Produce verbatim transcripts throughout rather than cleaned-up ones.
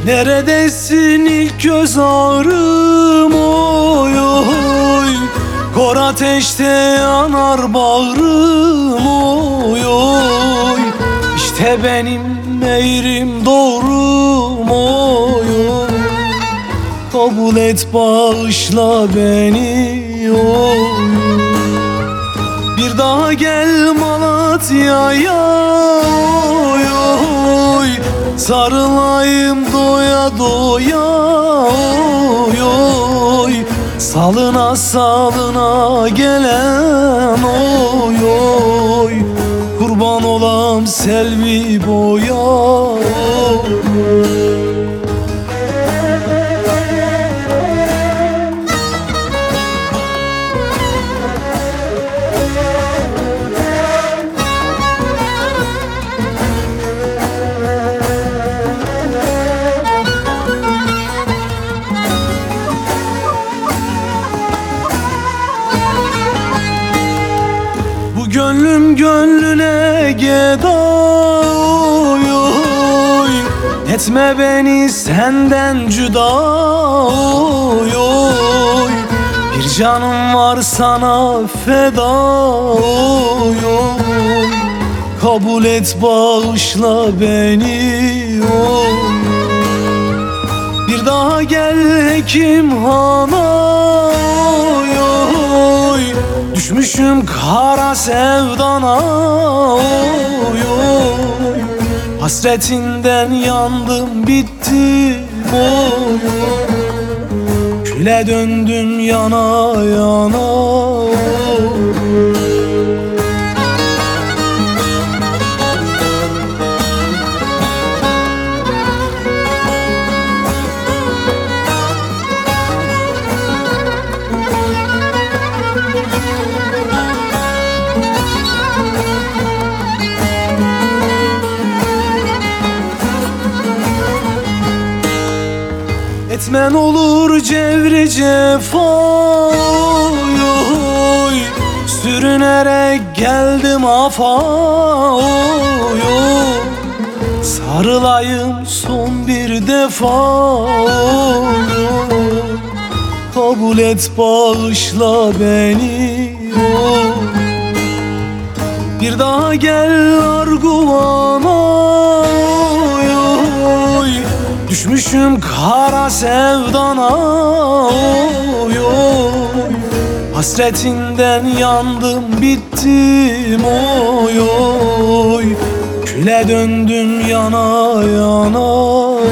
Neredesin ilk göz ağrım oy oy, kor ateşte yanar bağrım oy oy. İşte benim meyrim doğrum oy oy, kabul et bağışla beni oy. Bir daha gel Malatya'ya oy oy, sarılayım doya doya oy oy. Salına salına gelen oy oy, kurban olam selvi boya oy. Gönlüm gönlüne geda oy oy, etme beni senden cüda oy oy. Bir canım var sana feda oy oy, kabul et bağışla beni oy. Bir daha gel hekimhana oy oy, düşmüşüm kara sevdana oy oy. Hasretinden yandım bittim oy oy, küle döndüm yana yana oy. Etmen olur cevri cefa oy oy, sürünerek geldim afa oy oy. Sarılayım son bir defa oy oy, kabul et bağışla beni oy. Bir daha gel Arguvan'a oy oy, düşmüşüm kara sevdana oy oy. Hasretinden yandım bittim oy oy, küle döndüm yana yana oy.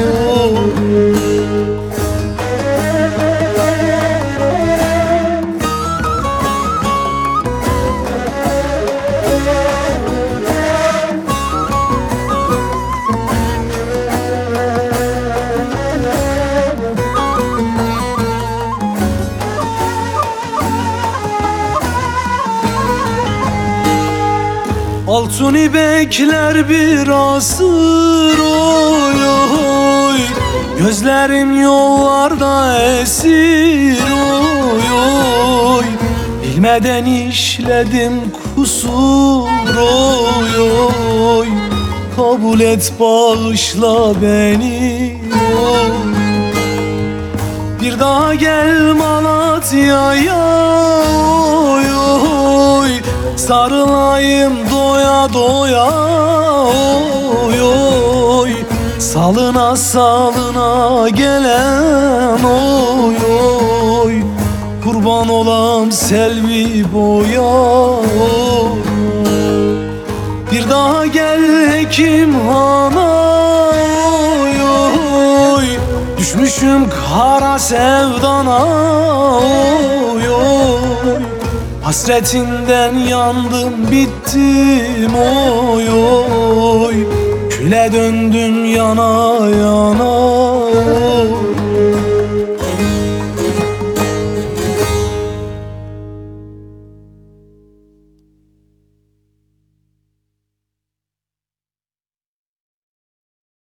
Altuni bekler bir asır oy oy, gözlerim yollarda esir oy oy. Bilmeden işledim kusur oy oy, kabul et bağışla beni oy. Bir daha gel Malatya'ya oy oy, sarılayım doya doya oy oy. Salına salına gelen oy oy, kurban olam selvi boya oy. Bir daha gel hekimhana oy oy, düşmüşüm kara sevdana oy oy. Hasretinden yandım bittim oy oy, küle döndüm yana yana oy.